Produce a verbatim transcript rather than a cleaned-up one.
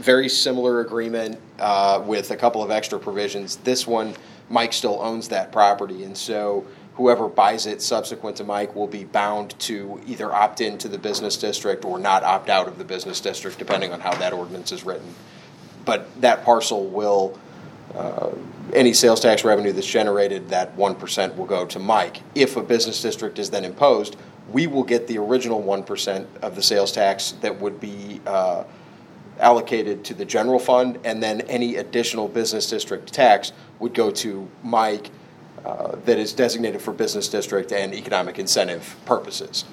very similar agreement uh, with a couple of extra provisions. This one, Mike still owns that property, and so whoever buys it subsequent to Mike will be bound to either opt into the business district or not opt out of the business district, depending on how that ordinance is written. But that parcel will, uh, any sales tax revenue that's generated, that one percent will go to Mike. If a business district is then imposed, we will get the original one percent of the sales tax that would be uh, allocated to the general fund, and then any additional business district tax would go to Mike uh, that is designated for business district and economic incentive purposes.